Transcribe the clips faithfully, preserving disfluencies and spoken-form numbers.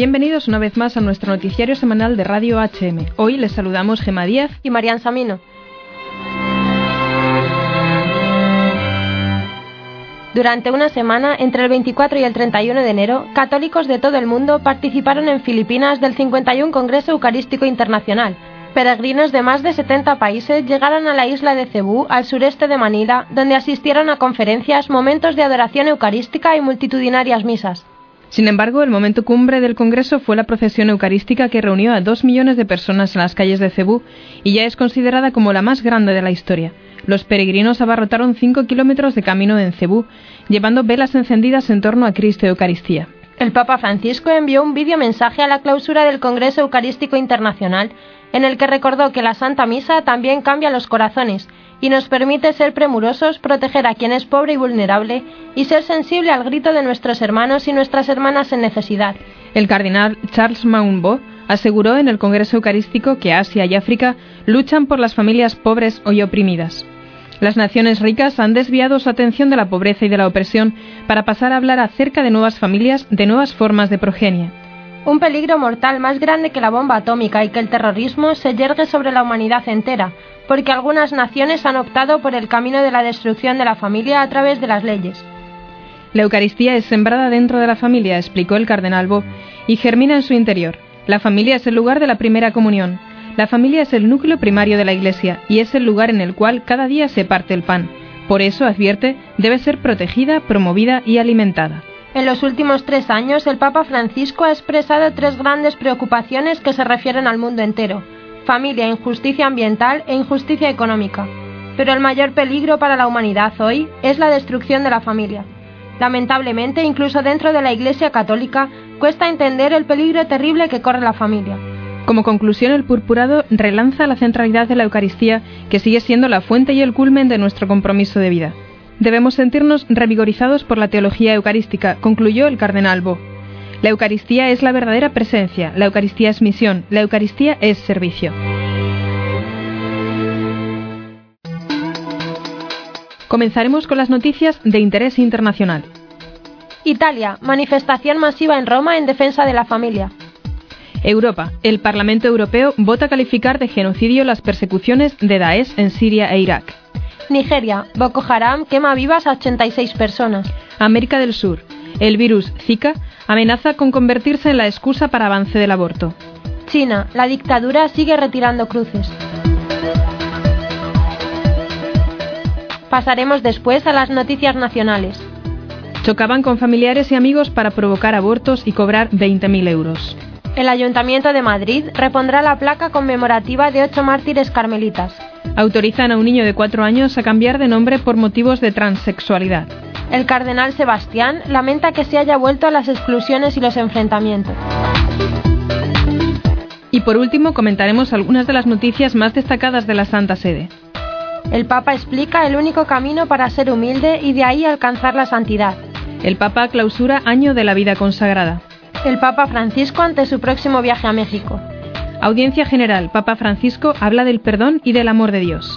Bienvenidos una vez más a nuestro noticiario semanal de Radio H M. Hoy les saludamos Gemma Díaz y Marian Samino. Durante una semana, entre el veinticuatro y el treinta y uno de enero, católicos de todo el mundo participaron en Filipinas del cincuenta y uno Congreso Eucarístico Internacional. Peregrinos de más de setenta países llegaron a la isla de Cebú, al sureste de Manila, donde asistieron a conferencias, momentos de adoración eucarística y multitudinarias misas. Sin embargo, el momento cumbre del Congreso fue la procesión eucarística que reunió a dos millones de personas en las calles de Cebú y ya es considerada como la más grande de la historia. Los peregrinos abarrotaron cinco kilómetros de camino en Cebú, llevando velas encendidas en torno a Cristo y Eucaristía. El Papa Francisco envió un vídeo mensaje a la clausura del Congreso Eucarístico Internacional, en el que recordó que la Santa Misa también cambia los corazones y nos permite ser premurosos, proteger a quien es pobre y vulnerable y ser sensible al grito de nuestros hermanos y nuestras hermanas en necesidad. El cardenal Charles Maungbo aseguró en el Congreso Eucarístico que Asia y África luchan por las familias pobres hoy oprimidas. Las naciones ricas han desviado su atención de la pobreza y de la opresión para pasar a hablar acerca de nuevas familias, de nuevas formas de progenie. Un peligro mortal más grande que la bomba atómica y que el terrorismo se yergue sobre la humanidad entera, porque algunas naciones han optado por el camino de la destrucción de la familia a través de las leyes. La Eucaristía es sembrada dentro de la familia, explicó el cardenal Bo, y germina en su interior. La familia es el lugar de la primera comunión. La familia es el núcleo primario de la Iglesia y es el lugar en el cual cada día se parte el pan. Por eso, advierte, debe ser protegida, promovida y alimentada. En los últimos tres años, el Papa Francisco ha expresado tres grandes preocupaciones que se refieren al mundo entero: familia, injusticia ambiental e injusticia económica. Pero el mayor peligro para la humanidad hoy es la destrucción de la familia. Lamentablemente, incluso dentro de la Iglesia Católica, cuesta entender el peligro terrible que corre la familia. Como conclusión, el purpurado relanza la centralidad de la Eucaristía, que sigue siendo la fuente y el culmen de nuestro compromiso de vida. Debemos sentirnos revigorizados por la teología eucarística, concluyó el cardenal Bo. La Eucaristía es la verdadera presencia, la Eucaristía es misión, la Eucaristía es servicio. Comenzaremos con las noticias de interés internacional. Italia, manifestación masiva en Roma en defensa de la familia. Europa. El Parlamento Europeo vota calificar de genocidio las persecuciones de Daesh en Siria e Irak. Nigeria. Boko Haram quema vivas a ochenta y seis personas. América del Sur. El virus Zika amenaza con convertirse en la excusa para avance del aborto. China. La dictadura sigue retirando cruces. Pasaremos después a las noticias nacionales. Chocaban con familiares y amigos para provocar abortos y cobrar veinte mil euros. El Ayuntamiento de Madrid repondrá la placa conmemorativa de ocho mártires carmelitas. Autorizan a un niño de cuatro años a cambiar de nombre por motivos de transexualidad. El cardenal Sebastián lamenta que se haya vuelto a las exclusiones y los enfrentamientos. Y por último comentaremos algunas de las noticias más destacadas de la Santa Sede. El Papa explica el único camino para ser humilde y de ahí alcanzar la santidad. El Papa clausura Año de la Vida Consagrada. El Papa Francisco ante su próximo viaje a México. Audiencia General. Papa Francisco habla del perdón y del amor de Dios.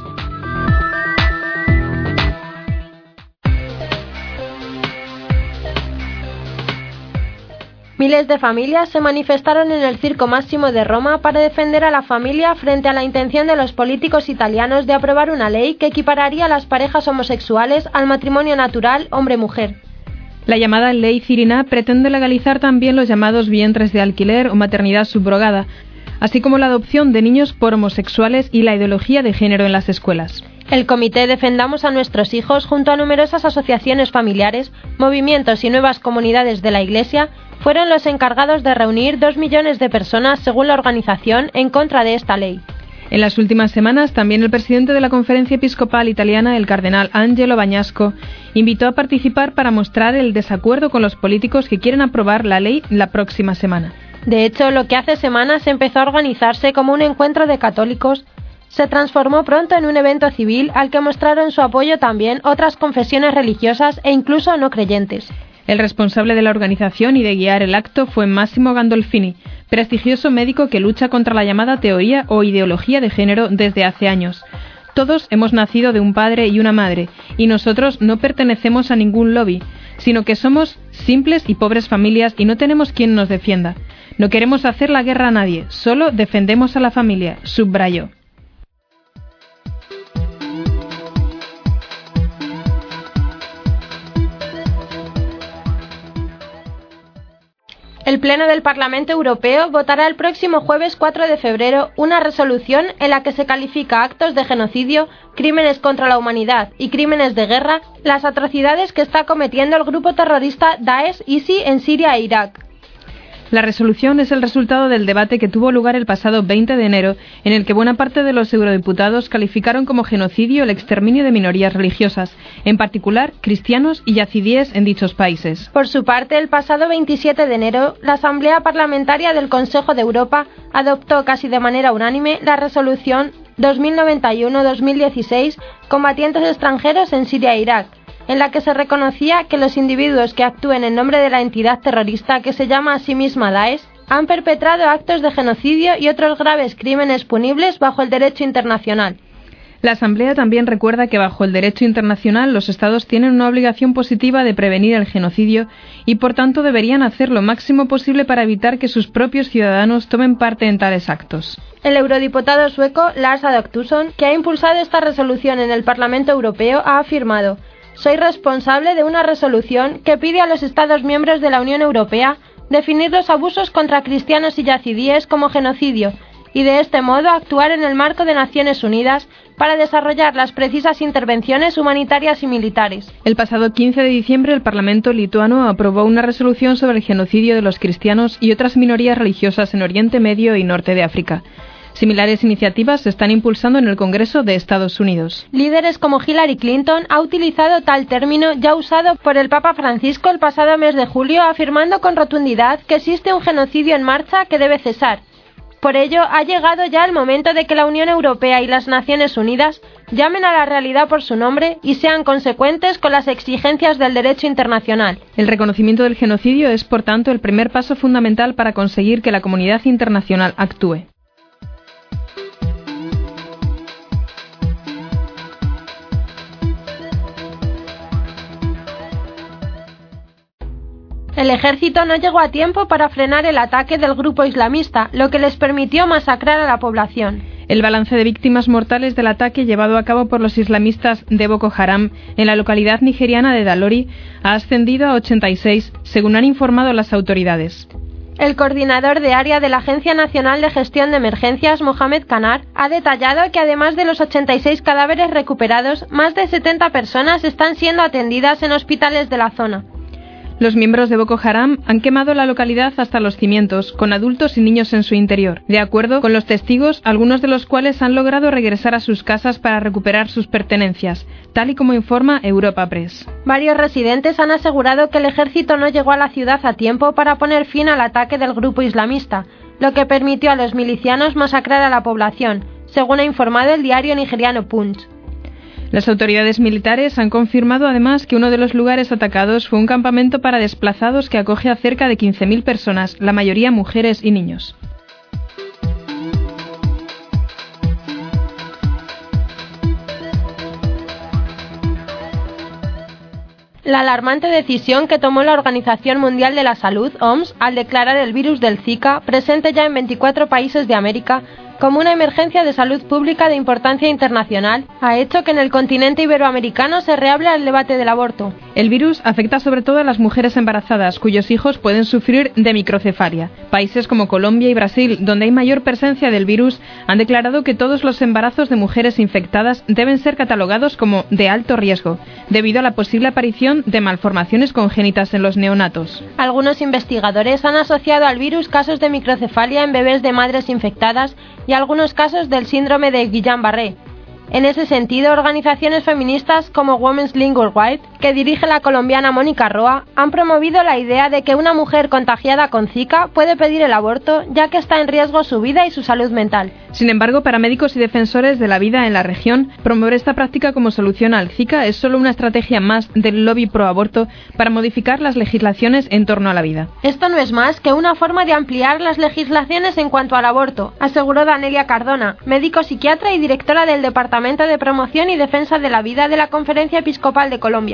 Miles de familias se manifestaron en el Circo Máximo de Roma para defender a la familia frente a la intención de los políticos italianos de aprobar una ley que equipararía a las parejas homosexuales al matrimonio natural hombre-mujer. La llamada Ley Cirinà pretende legalizar también los llamados vientres de alquiler o maternidad subrogada, así como la adopción de niños por homosexuales y la ideología de género en las escuelas. El comité Defendamos a Nuestros Hijos, junto a numerosas asociaciones familiares, movimientos y nuevas comunidades de la Iglesia, fueron los encargados de reunir dos millones de personas, según la organización, en contra de esta ley. En las últimas semanas, también el presidente de la Conferencia Episcopal Italiana, el cardenal Angelo Bagnasco, invitó a participar para mostrar el desacuerdo con los políticos que quieren aprobar la ley la próxima semana. De hecho, lo que hace semanas empezó a organizarse como un encuentro de católicos, se transformó pronto en un evento civil al que mostraron su apoyo también otras confesiones religiosas e incluso no creyentes. El responsable de la organización y de guiar el acto fue Massimo Gandolfini, prestigioso médico que lucha contra la llamada teoría o ideología de género desde hace años. Todos hemos nacido de un padre y una madre, y nosotros no pertenecemos a ningún lobby, sino que somos simples y pobres familias y no tenemos quien nos defienda. No queremos hacer la guerra a nadie, solo defendemos a la familia, subrayó. El Pleno del Parlamento Europeo votará el próximo jueves cuatro de febrero una resolución en la que se califica actos de genocidio, crímenes contra la humanidad y crímenes de guerra las atrocidades que está cometiendo el grupo terrorista Daesh-I S I en Siria e Irak. La resolución es el resultado del debate que tuvo lugar el pasado veinte de enero, en el que buena parte de los eurodiputados calificaron como genocidio el exterminio de minorías religiosas, en particular cristianos y yazidíes en dichos países. Por su parte, el pasado veintisiete de enero, la Asamblea Parlamentaria del Consejo de Europa adoptó casi de manera unánime la resolución dos mil noventa y uno dos mil dieciséis Combatientes extranjeros en Siria e Irak, en la que se reconocía que los individuos que actúen en nombre de la entidad terrorista que se llama a sí misma Daesh han perpetrado actos de genocidio y otros graves crímenes punibles bajo el derecho internacional. La Asamblea también recuerda que bajo el derecho internacional los Estados tienen una obligación positiva de prevenir el genocidio y por tanto deberían hacer lo máximo posible para evitar que sus propios ciudadanos tomen parte en tales actos. El eurodiputado sueco Lars Adaktusson, que ha impulsado esta resolución en el Parlamento Europeo, ha afirmado: «Soy responsable de una resolución que pide a los Estados miembros de la Unión Europea definir los abusos contra cristianos y yazidíes como genocidio y de este modo actuar en el marco de Naciones Unidas para desarrollar las precisas intervenciones humanitarias y militares». El pasado quince de diciembre el Parlamento lituano aprobó una resolución sobre el genocidio de los cristianos y otras minorías religiosas en Oriente Medio y Norte de África. Similares iniciativas se están impulsando en el Congreso de Estados Unidos. Líderes como Hillary Clinton ha utilizado tal término ya usado por el Papa Francisco el pasado mes de julio, afirmando con rotundidad que existe un genocidio en marcha que debe cesar. Por ello, ha llegado ya el momento de que la Unión Europea y las Naciones Unidas llamen a la realidad por su nombre y sean consecuentes con las exigencias del derecho internacional. El reconocimiento del genocidio es, por tanto, el primer paso fundamental para conseguir que la comunidad internacional actúe. El ejército no llegó a tiempo para frenar el ataque del grupo islamista, lo que les permitió masacrar a la población. El balance de víctimas mortales del ataque llevado a cabo por los islamistas de Boko Haram en la localidad nigeriana de Dalori ha ascendido a ochenta y seis, según han informado las autoridades. El coordinador de área de la Agencia Nacional de Gestión de Emergencias, Mohamed Kanar, ha detallado que además de los ochenta y seis cadáveres recuperados, más de setenta personas están siendo atendidas en hospitales de la zona. Los miembros de Boko Haram han quemado la localidad hasta los cimientos, con adultos y niños en su interior. De acuerdo con los testigos, algunos de los cuales han logrado regresar a sus casas para recuperar sus pertenencias, tal y como informa Europa Press. Varios residentes han asegurado que el ejército no llegó a la ciudad a tiempo para poner fin al ataque del grupo islamista, lo que permitió a los milicianos masacrar a la población, según ha informado el diario nigeriano Punch. Las autoridades militares han confirmado además que uno de los lugares atacados fue un campamento para desplazados que acoge a cerca de quince mil personas, la mayoría mujeres y niños. La alarmante decisión que tomó la Organización Mundial de la Salud, O M S, al declarar el virus del Zika, presente ya en veinticuatro países de América, como una emergencia de salud pública de importancia internacional, ha hecho que en el continente iberoamericano se reabra el debate del aborto. El virus afecta sobre todo a las mujeres embarazadas, cuyos hijos pueden sufrir de microcefalia. Países como Colombia y Brasil, donde hay mayor presencia del virus, han declarado que todos los embarazos de mujeres infectadas deben ser catalogados como de alto riesgo, debido a la posible aparición de malformaciones congénitas en los neonatos. Algunos investigadores han asociado al virus casos de microcefalia en bebés de madres infectadas y algunos casos del síndrome de Guillain-Barré. En ese sentido, organizaciones feministas como Women's Link Worldwide, que dirige la colombiana Mónica Roa, han promovido la idea de que una mujer contagiada con Zika puede pedir el aborto, ya que está en riesgo su vida y su salud mental. Sin embargo, para médicos y defensores de la vida en la región, promover esta práctica como solución al Zika es solo una estrategia más del lobby pro aborto para modificar las legislaciones en torno a la vida. Esto no es más que una forma de ampliar las legislaciones en cuanto al aborto, aseguró Danelia Cardona, médico psiquiatra y directora del Departamento de Promoción y Defensa de la Vida de la Conferencia Episcopal de Colombia.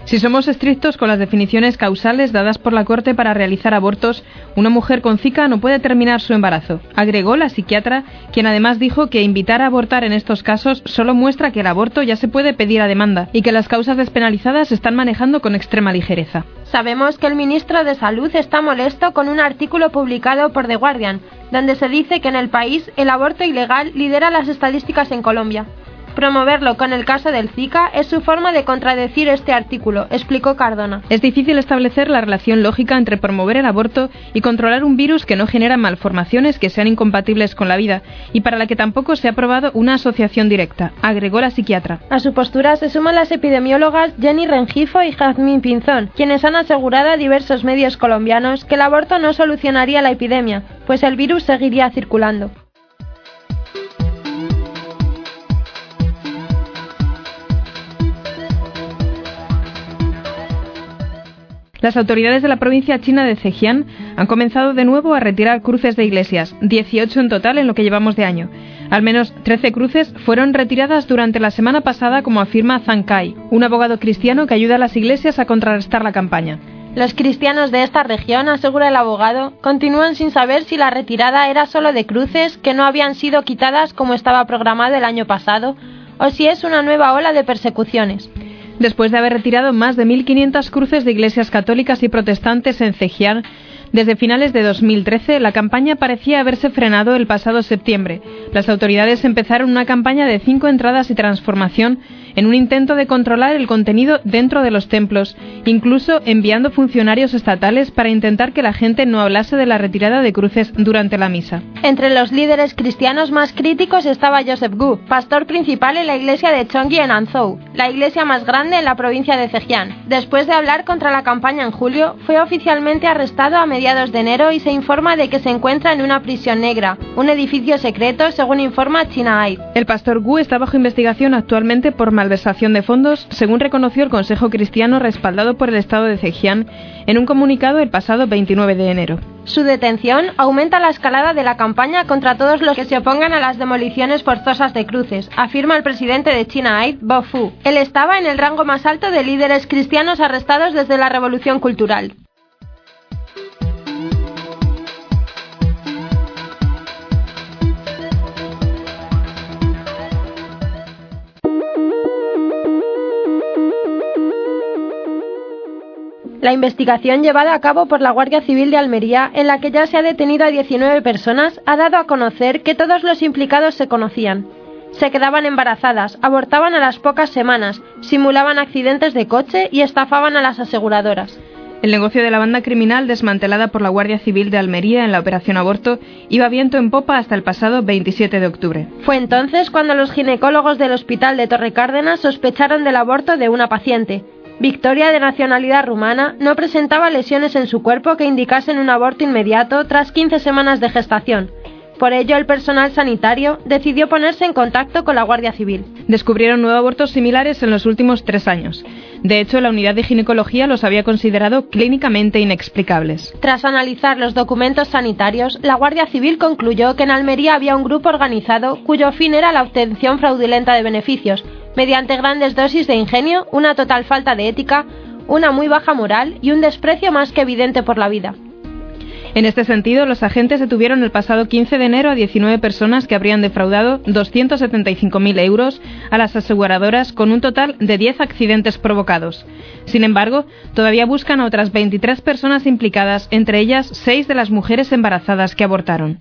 Si somos estrictos con las definiciones causales dadas por la Corte para realizar abortos, una mujer con Zika no puede terminar su embarazo, agregó la psiquiatra, quien además dijo que invitar a abortar en estos casos solo muestra que el aborto ya se puede pedir a demanda y que las causas despenalizadas se están manejando con extrema ligereza. Sabemos que el ministro de Salud está molesto con un artículo publicado por The Guardian, donde se dice que en el país el aborto ilegal lidera las estadísticas en Colombia. Promoverlo con el caso del Zika es su forma de contradecir este artículo, explicó Cardona. Es difícil establecer la relación lógica entre promover el aborto y controlar un virus que no genera malformaciones que sean incompatibles con la vida y para la que tampoco se ha probado una asociación directa, agregó la psiquiatra. A su postura se suman las epidemiólogas Jenny Rengifo y Jazmín Pinzón, quienes han asegurado a diversos medios colombianos que el aborto no solucionaría la epidemia, pues el virus seguiría circulando. Las autoridades de la provincia china de Zhejiang han comenzado de nuevo a retirar cruces de iglesias, dieciocho en total en lo que llevamos de año. Al menos trece cruces fueron retiradas durante la semana pasada, como afirma Zhang Kai, un abogado cristiano que ayuda a las iglesias a contrarrestar la campaña. Los cristianos de esta región, asegura el abogado, continúan sin saber si la retirada era solo de cruces que no habían sido quitadas como estaba programado el año pasado, o si es una nueva ola de persecuciones. Después de haber retirado más de mil quinientas cruces de iglesias católicas y protestantes en Zhejiang, desde finales de dos mil trece, la campaña parecía haberse frenado el pasado septiembre. Las autoridades empezaron una campaña de cinco entradas y transformación en un intento de controlar el contenido dentro de los templos, incluso enviando funcionarios estatales para intentar que la gente no hablase de la retirada de cruces durante la misa. Entre los líderes cristianos más críticos estaba Joseph Gu, pastor principal en la iglesia de Chongyi en Anzhou, la iglesia más grande en la provincia de Zhejiang. Después de hablar contra la campaña en julio, fue oficialmente arrestado a mediados de enero y se informa de que se encuentra en una prisión negra, un edificio secreto, según informa China Aid. El pastor Gu está bajo investigación actualmente por malversación de fondos, según reconoció el Consejo Cristiano respaldado por el Estado de Zhejiang en un comunicado el pasado veintinueve de enero. Su detención aumenta la escalada de la campaña contra todos los que se opongan a las demoliciones forzosas de cruces, afirma el presidente de China Aid, Bo Fu. Él estaba en el rango más alto de líderes cristianos arrestados desde la Revolución Cultural. La investigación llevada a cabo por la Guardia Civil de Almería, en la que ya se ha detenido a diecinueve personas, ha dado a conocer que todos los implicados se conocían. Se quedaban embarazadas, abortaban a las pocas semanas, simulaban accidentes de coche y estafaban a las aseguradoras. El negocio de la banda criminal desmantelada por la Guardia Civil de Almería en la Operación Aborto iba viento en popa hasta el pasado veintisiete de octubre. Fue entonces cuando los ginecólogos del Hospital de Torrecárdenas sospecharon del aborto de una paciente. Victoria, de nacionalidad rumana, no presentaba lesiones en su cuerpo que indicasen un aborto inmediato tras quince semanas de gestación. Por ello, el personal sanitario decidió ponerse en contacto con la Guardia Civil. Descubrieron nueve abortos similares en los últimos tres años. De hecho, la unidad de ginecología los había considerado clínicamente inexplicables. Tras analizar los documentos sanitarios, la Guardia Civil concluyó que en Almería había un grupo organizado cuyo fin era la obtención fraudulenta de beneficios, mediante grandes dosis de ingenio, una total falta de ética, una muy baja moral y un desprecio más que evidente por la vida. En este sentido, los agentes detuvieron el pasado quince de enero a diecinueve personas que habrían defraudado doscientos setenta y cinco mil euros a las aseguradoras con un total de diez accidentes provocados. Sin embargo, todavía buscan a otras veintitrés personas implicadas, entre ellas seis de las mujeres embarazadas que abortaron.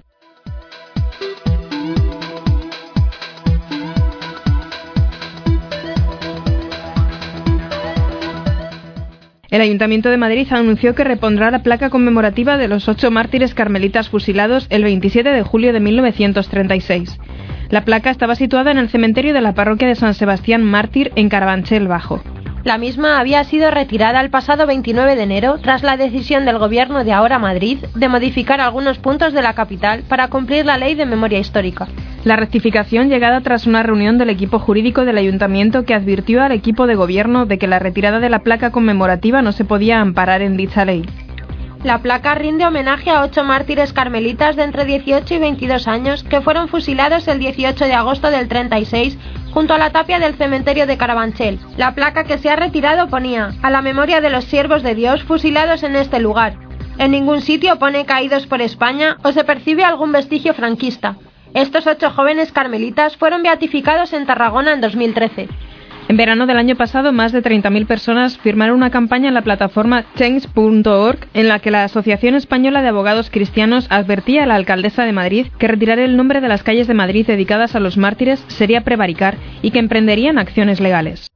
El Ayuntamiento de Madrid anunció que repondrá la placa conmemorativa de los ocho mártires carmelitas fusilados el veintisiete de julio de mil novecientos treinta y seis. La placa estaba situada en el cementerio de la parroquia de San Sebastián Mártir en Carabanchel Bajo. La misma había sido retirada el pasado veintinueve de enero tras la decisión del Gobierno de ahora Madrid de modificar algunos puntos de la capital para cumplir la Ley de Memoria Histórica. La rectificación llegada tras una reunión del equipo jurídico del Ayuntamiento que advirtió al equipo de gobierno de que la retirada de la placa conmemorativa no se podía amparar en dicha ley. La placa rinde homenaje a ocho mártires carmelitas de entre dieciocho y veintidós años que fueron fusilados el dieciocho de agosto del treinta y seis junto a la tapia del cementerio de Carabanchel. La placa que se ha retirado ponía: a la memoria de los siervos de Dios fusilados en este lugar. En ningún sitio pone caídos por España o se percibe algún vestigio franquista. Estos ocho jóvenes carmelitas fueron beatificados en Tarragona en dos mil trece. En verano del año pasado, más de treinta mil personas firmaron una campaña en la plataforma change punto org en la que la Asociación Española de Abogados Cristianos advertía a la alcaldesa de Madrid que retirar el nombre de las calles de Madrid dedicadas a los mártires sería prevaricar y que emprenderían acciones legales.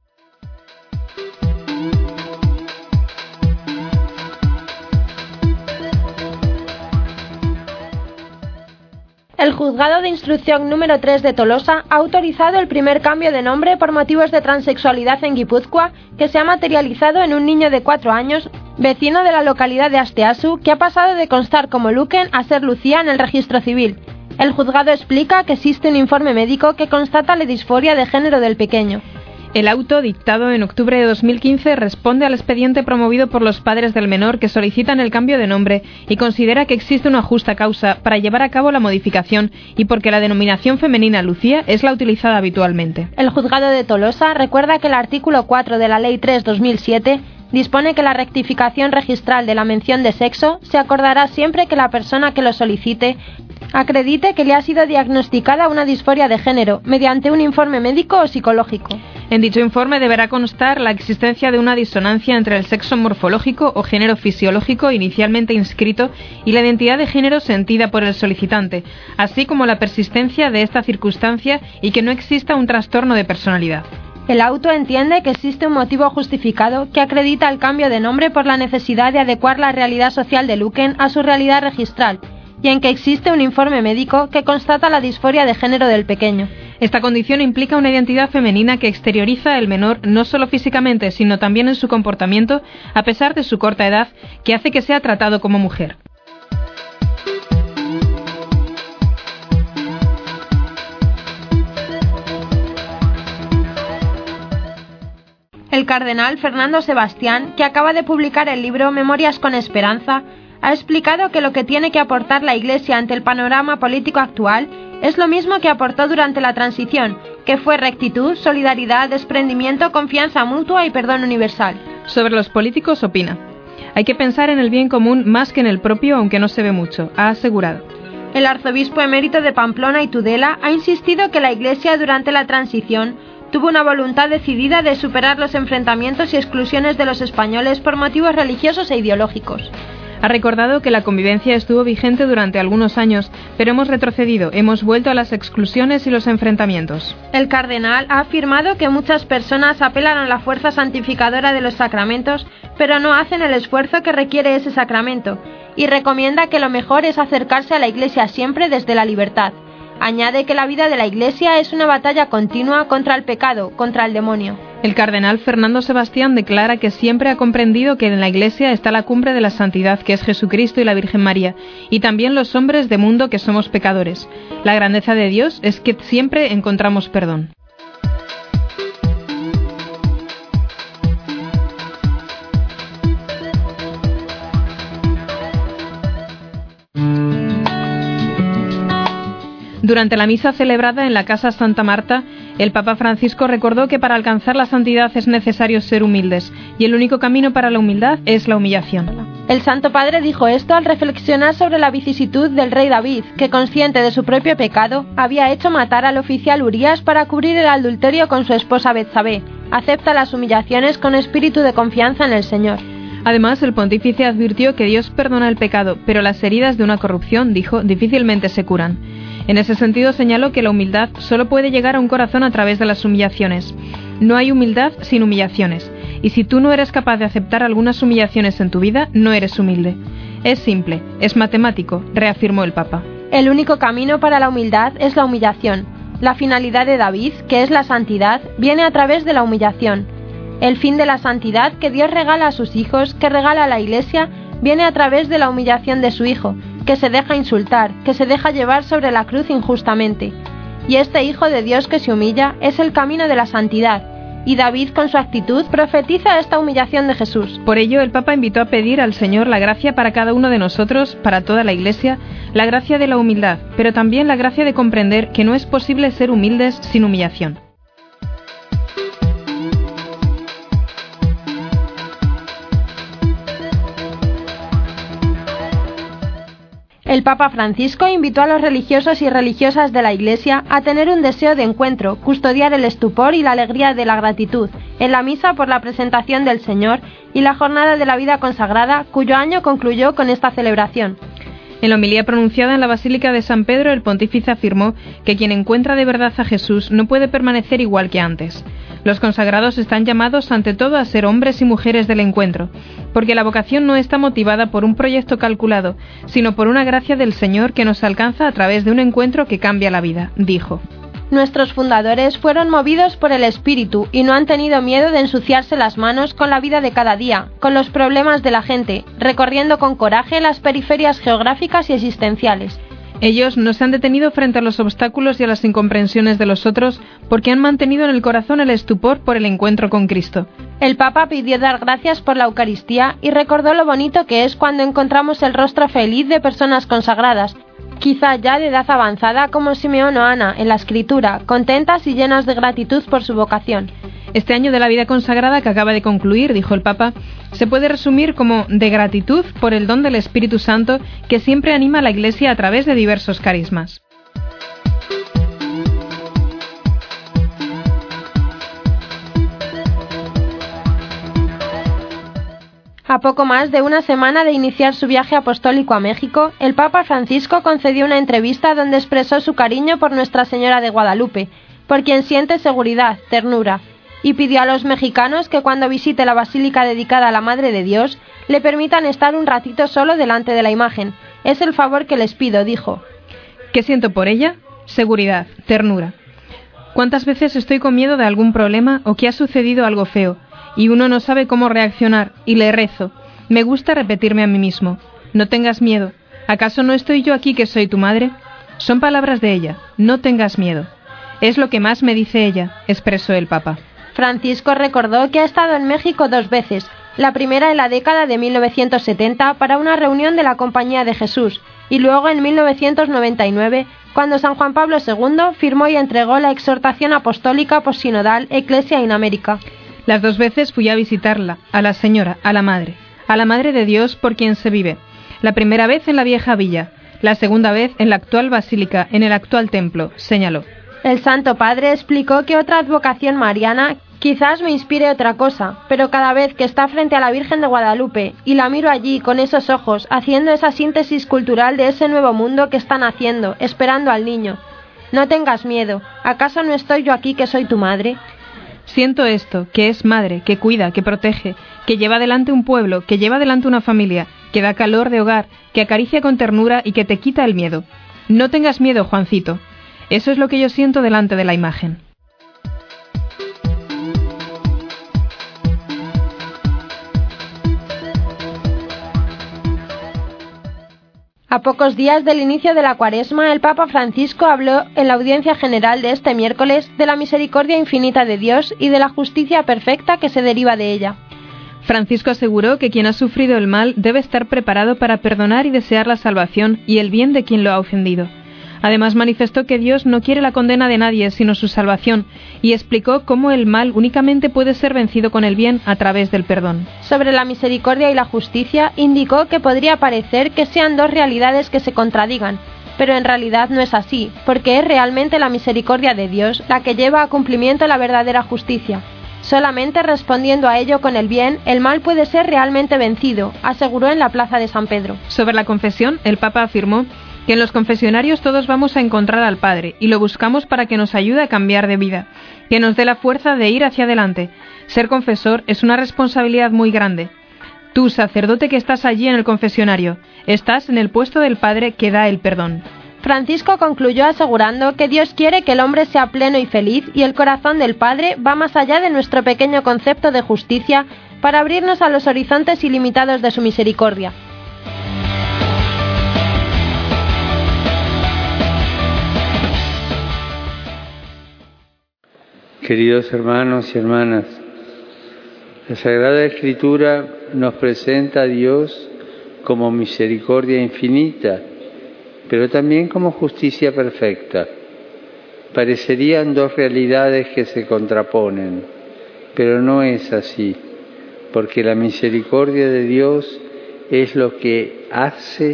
El Juzgado de Instrucción número tres de Tolosa ha autorizado el primer cambio de nombre por motivos de transexualidad en Guipúzcoa, que se ha materializado en un niño de cuatro años, vecino de la localidad de Asteasu, que ha pasado de constar como Luquen a ser Lucía en el registro civil. El juzgado explica que existe un informe médico que constata la disforia de género del pequeño. El auto, dictado en octubre de dos mil quince, responde al expediente promovido por los padres del menor que solicitan el cambio de nombre y considera que existe una justa causa para llevar a cabo la modificación y porque la denominación femenina Lucía es la utilizada habitualmente. El juzgado de Tolosa recuerda que el artículo cuatro de la Ley tres barra dos mil siete dispone que la rectificación registral de la mención de sexo se acordará siempre que la persona que lo solicite acredite que le ha sido diagnosticada una disforia de género mediante un informe médico o psicológico. En dicho informe deberá constar la existencia de una disonancia entre el sexo morfológico o género fisiológico inicialmente inscrito y la identidad de género sentida por el solicitante, así como la persistencia de esta circunstancia y que no exista un trastorno de personalidad. El auto entiende que existe un motivo justificado que acredita el cambio de nombre por la necesidad de adecuar la realidad social de Luquen a su realidad registral, y en que existe un informe médico que constata la disforia de género del pequeño. Esta condición implica una identidad femenina que exterioriza el menor no solo físicamente, sino también en su comportamiento, a pesar de su corta edad, que hace que sea tratado como mujer. El cardenal Fernando Sebastián, que acaba de publicar el libro Memorias con Esperanza, ha explicado que lo que tiene que aportar la Iglesia ante el panorama político actual es lo mismo que aportó durante la transición, que fue rectitud, solidaridad, desprendimiento, confianza mutua y perdón universal. Sobre los políticos opina: hay que pensar en el bien común más que en el propio, aunque no se ve mucho, ha asegurado. El arzobispo emérito de Pamplona y Tudela ha insistido que la Iglesia durante la transición tuvo una voluntad decidida de superar los enfrentamientos y exclusiones de los españoles por motivos religiosos e ideológicos. Ha recordado que la convivencia estuvo vigente durante algunos años, pero hemos retrocedido, hemos vuelto a las exclusiones y los enfrentamientos. El cardenal ha afirmado que muchas personas apelan a la fuerza santificadora de los sacramentos, pero no hacen el esfuerzo que requiere ese sacramento, y recomienda que lo mejor es acercarse a la Iglesia siempre desde la libertad. Añade que la vida de la Iglesia es una batalla continua contra el pecado, contra el demonio. El cardenal Fernando Sebastián declara que siempre ha comprendido que en la Iglesia está la cumbre de la santidad, que es Jesucristo y la Virgen María, y también los hombres de mundo que somos pecadores. La grandeza de Dios es que siempre encontramos perdón. Durante la misa celebrada en la Casa Santa Marta, el Papa Francisco recordó que para alcanzar la santidad es necesario ser humildes, y el único camino para la humildad es la humillación. El Santo Padre dijo esto al reflexionar sobre la vicisitud del rey David, que consciente de su propio pecado, había hecho matar al oficial Urías para cubrir el adulterio con su esposa Betsabé. Acepta las humillaciones con espíritu de confianza en el Señor. Además, el pontífice advirtió que Dios perdona el pecado, pero las heridas de una corrupción, dijo, difícilmente se curan. En ese sentido señaló que la humildad solo puede llegar a un corazón a través de las humillaciones. No hay humildad sin humillaciones, y si tú no eres capaz de aceptar algunas humillaciones en tu vida, no eres humilde. Es simple, es matemático, reafirmó el Papa. El único camino para la humildad es la humillación. La finalidad de David, que es la santidad, viene a través de la humillación. El fin de la santidad que Dios regala a sus hijos, que regala a la Iglesia, viene a través de la humillación de su Hijo, que se deja insultar, que se deja llevar sobre la cruz injustamente. Y este Hijo de Dios que se humilla es el camino de la santidad, y David con su actitud profetiza esta humillación de Jesús. Por ello, el Papa invitó a pedir al Señor la gracia para cada uno de nosotros, para toda la Iglesia, la gracia de la humildad, pero también la gracia de comprender que no es posible ser humildes sin humillación. El Papa Francisco invitó a los religiosos y religiosas de la Iglesia a tener un deseo de encuentro, custodiar el estupor y la alegría de la gratitud, en la misa por la presentación del Señor y la jornada de la vida consagrada, cuyo año concluyó con esta celebración. En la homilía pronunciada en la Basílica de San Pedro, el pontífice afirmó que quien encuentra de verdad a Jesús no puede permanecer igual que antes. Los consagrados están llamados ante todo a ser hombres y mujeres del encuentro, porque la vocación no está motivada por un proyecto calculado, sino por una gracia del Señor que nos alcanza a través de un encuentro que cambia la vida, dijo. Nuestros fundadores fueron movidos por el Espíritu y no han tenido miedo de ensuciarse las manos con la vida de cada día, con los problemas de la gente, recorriendo con coraje las periferias geográficas y existenciales. Ellos no se han detenido frente a los obstáculos y a las incomprensiones de los otros porque han mantenido en el corazón el estupor por el encuentro con Cristo. El Papa pidió dar gracias por la Eucaristía y recordó lo bonito que es cuando encontramos el rostro feliz de personas consagradas, quizá ya de edad avanzada como Simeón o Ana, en la Escritura, contentas y llenas de gratitud por su vocación. Este año de la vida consagrada que acaba de concluir, dijo el Papa, se puede resumir como de gratitud por el don del Espíritu Santo que siempre anima a la Iglesia a través de diversos carismas. A poco más de una semana de iniciar su viaje apostólico a México, el Papa Francisco concedió una entrevista donde expresó su cariño por Nuestra Señora de Guadalupe, por quien siente seguridad, ternura, y pidió a los mexicanos que cuando visite la basílica dedicada a la Madre de Dios, le permitan estar un ratito solo delante de la imagen. Es el favor que les pido, dijo. ¿Qué siento por ella? Seguridad, ternura. ¿Cuántas veces estoy con miedo de algún problema o que ha sucedido algo feo, y uno no sabe cómo reaccionar, y le rezo? Me gusta repetirme a mí mismo, no tengas miedo, ¿acaso no estoy yo aquí que soy tu madre? Son palabras de ella, no tengas miedo. Es lo que más me dice ella, expresó el Papa. Francisco recordó que ha estado en México dos veces, la primera en la década de mil novecientos setenta para una reunión de la Compañía de Jesús, y luego en mil novecientos noventa y nueve, cuando San Juan Pablo segundo firmó y entregó la exhortación apostólica possinodal Ecclesia in America. Las dos veces fui a visitarla, a la Señora, a la Madre, a la Madre de Dios por quien se vive. La primera vez en la vieja villa, la segunda vez en la actual basílica, en el actual templo, señaló. El Santo Padre explicó que otra advocación mariana quizás me inspire otra cosa, pero cada vez que está frente a la Virgen de Guadalupe y la miro allí con esos ojos, haciendo esa síntesis cultural de ese nuevo mundo que están haciendo, esperando al niño. No tengas miedo, ¿acaso no estoy yo aquí que soy tu madre? Siento esto, que es madre, que cuida, que protege, que lleva adelante un pueblo, que lleva adelante una familia, que da calor de hogar, que acaricia con ternura y que te quita el miedo. No tengas miedo, Juancito. Eso es lo que yo siento delante de la imagen. A pocos días del inicio de la Cuaresma, el Papa Francisco habló en la audiencia general de este miércoles de la misericordia infinita de Dios y de la justicia perfecta que se deriva de ella. Francisco aseguró que quien ha sufrido el mal debe estar preparado para perdonar y desear la salvación y el bien de quien lo ha ofendido. Además manifestó que Dios no quiere la condena de nadie, sino su salvación, y explicó cómo el mal únicamente puede ser vencido con el bien a través del perdón. Sobre la misericordia y la justicia, indicó que podría parecer que sean dos realidades que se contradigan, pero en realidad no es así, porque es realmente la misericordia de Dios la que lleva a cumplimiento la verdadera justicia. Solamente respondiendo a ello con el bien, el mal puede ser realmente vencido, aseguró en la plaza de San Pedro. Sobre la confesión, el Papa afirmó que en los confesionarios todos vamos a encontrar al Padre y lo buscamos para que nos ayude a cambiar de vida, que nos dé la fuerza de ir hacia adelante. Ser confesor es una responsabilidad muy grande. Tú, sacerdote que estás allí en el confesionario, estás en el puesto del Padre que da el perdón. Francisco concluyó asegurando que Dios quiere que el hombre sea pleno y feliz y el corazón del Padre va más allá de nuestro pequeño concepto de justicia para abrirnos a los horizontes ilimitados de su misericordia. Queridos hermanos y hermanas, la Sagrada Escritura nos presenta a Dios como misericordia infinita, pero también como justicia perfecta. Parecerían dos realidades que se contraponen, pero no es así, porque la misericordia de Dios es lo que hace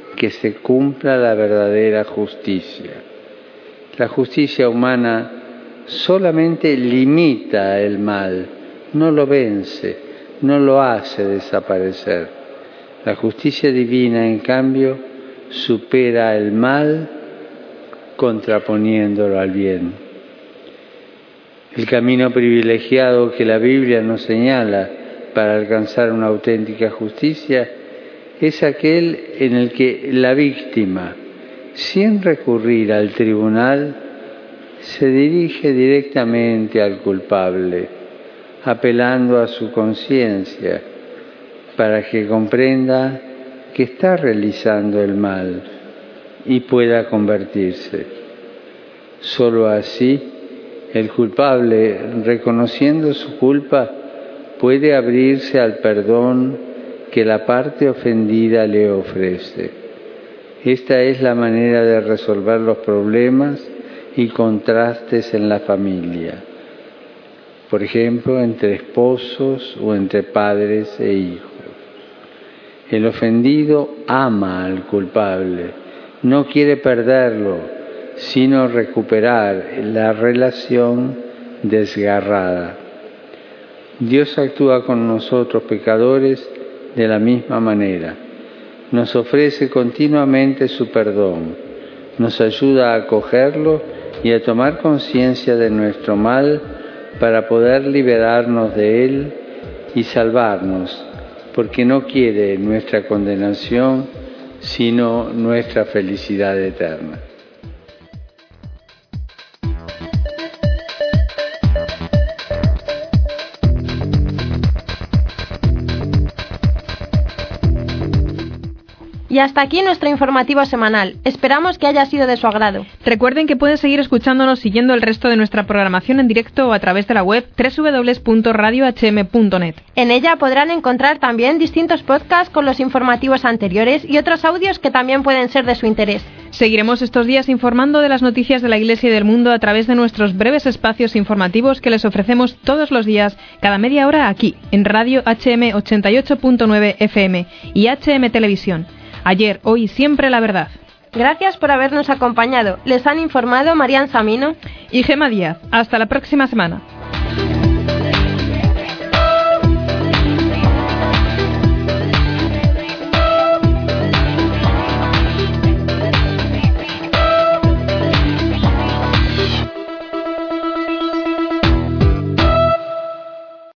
que se cumpla la verdadera justicia. La justicia humana solamente limita el mal, no lo vence, no lo hace desaparecer. La justicia divina, en cambio, supera el mal contraponiéndolo al bien. El camino privilegiado que la Biblia nos señala para alcanzar una auténtica justicia es aquel en el que la víctima, sin recurrir al tribunal, se dirige directamente al culpable, apelando a su conciencia para que comprenda que está realizando el mal y pueda convertirse. Solo así, el culpable, reconociendo su culpa, puede abrirse al perdón que la parte ofendida le ofrece. Esta es la manera de resolver los problemas y contrastes en la familia, por ejemplo, entre esposos o entre padres e hijos. El ofendido ama al culpable, no quiere perderlo, sino recuperar la relación desgarrada. Dios actúa con nosotros pecadores de la misma manera. Nos ofrece continuamente su perdón, nos ayuda a acogerlo y a tomar conciencia de nuestro mal para poder liberarnos de él y salvarnos, porque no quiere nuestra condenación, sino nuestra felicidad eterna. Y hasta aquí nuestro informativo semanal. Esperamos que haya sido de su agrado. Recuerden que pueden seguir escuchándonos siguiendo el resto de nuestra programación en directo o a través de la web doble u doble u doble u punto radio h m punto net. En ella podrán encontrar también distintos podcasts con los informativos anteriores y otros audios que también pueden ser de su interés. Seguiremos estos días informando de las noticias de la Iglesia y del mundo a través de nuestros breves espacios informativos que les ofrecemos todos los días, cada media hora aquí, en Radio H M ochenta y ocho punto nueve F M y H M Televisión. Ayer, hoy y siempre la verdad. Gracias por habernos acompañado. Les han informado Marian Samino y Gema Díaz. Hasta la próxima semana.